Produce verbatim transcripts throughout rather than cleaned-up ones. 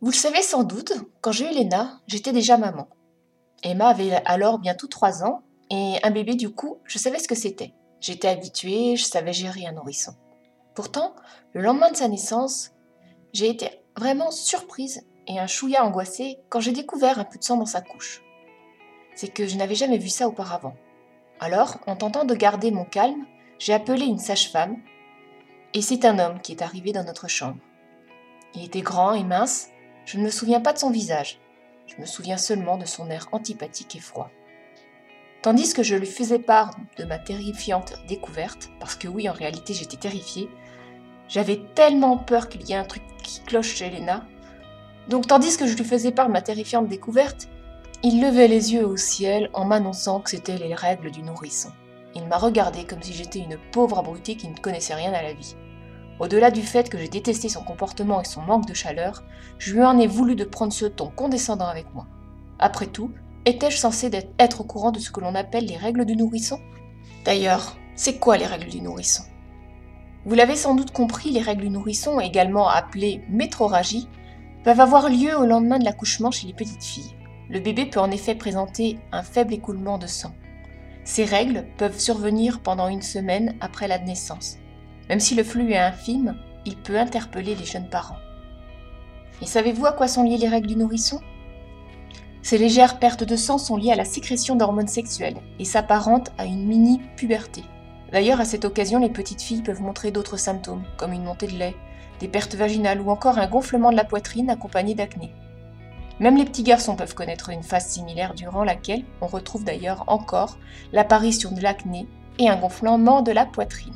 Vous le savez sans doute, quand j'ai eu Léna, j'étais déjà maman. Emma avait alors bientôt trois ans, et un bébé du coup, je savais ce que c'était. J'étais habituée, je savais gérer un nourrisson. Pourtant, le lendemain de sa naissance, j'ai été vraiment surprise et un chouïa angoissée quand j'ai découvert un peu de sang dans sa couche. C'est que je n'avais jamais vu ça auparavant. Alors, en tentant de garder mon calme, j'ai appelé une sage-femme, et c'est un homme qui est arrivé dans notre chambre. Il était grand et mince, je ne me souviens pas de son visage. Je me souviens seulement de son air antipathique et froid. Tandis que je lui faisais part de ma terrifiante découverte, parce que oui, en réalité, j'étais terrifiée, j'avais tellement peur qu'il y ait un truc qui cloche chez Léna. Donc, tandis que je lui faisais part de ma terrifiante découverte, il levait les yeux au ciel en m'annonçant que c'était les règles du nourrisson. Il m'a regardée comme si j'étais une pauvre abrutie qui ne connaissait rien à la vie. Au-delà du fait que j'ai détesté son comportement et son manque de chaleur, je lui en ai voulu de prendre ce ton condescendant avec moi. Après tout, étais-je censée être au courant de ce que l'on appelle les règles du nourrisson ? D'ailleurs, c'est quoi les règles du nourrisson ? Vous l'avez sans doute compris, les règles du nourrisson, également appelées métrorragie, peuvent avoir lieu au lendemain de l'accouchement chez les petites filles. Le bébé peut en effet présenter un faible écoulement de sang. Ces règles peuvent survenir pendant une semaine après la naissance. Même si le flux est infime, il peut interpeller les jeunes parents. Et savez-vous à quoi sont liées les règles du nourrisson ? Ces légères pertes de sang sont liées à la sécrétion d'hormones sexuelles et s'apparentent à une mini-puberté. D'ailleurs, à cette occasion, les petites filles peuvent montrer d'autres symptômes, comme une montée de lait, des pertes vaginales ou encore un gonflement de la poitrine accompagné d'acné. Même les petits garçons peuvent connaître une phase similaire durant laquelle on retrouve d'ailleurs encore l'apparition de l'acné et un gonflement de la poitrine.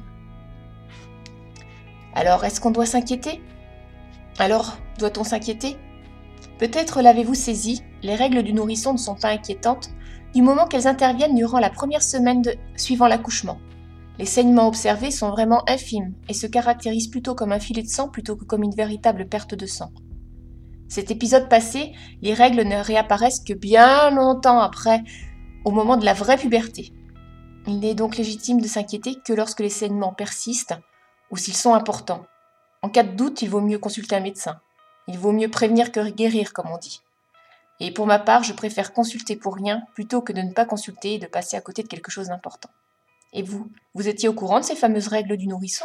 Alors, est-ce qu'on doit s'inquiéter ? Alors, doit-on s'inquiéter ? Peut-être l'avez-vous saisi, les règles du nourrisson ne sont pas inquiétantes du moment qu'elles interviennent durant la première semaine de... suivant l'accouchement. Les saignements observés sont vraiment infimes et se caractérisent plutôt comme un filet de sang plutôt que comme une véritable perte de sang. Cet épisode passé, les règles ne réapparaissent que bien longtemps après, au moment de la vraie puberté. Il n'est donc légitime de s'inquiéter que lorsque les saignements persistent ou s'ils sont importants. En cas de doute, il vaut mieux consulter un médecin. Il vaut mieux prévenir que guérir, comme on dit. Et pour ma part, je préfère consulter pour rien plutôt que de ne pas consulter et de passer à côté de quelque chose d'important. Et vous, vous étiez au courant de ces fameuses règles du nourrisson ?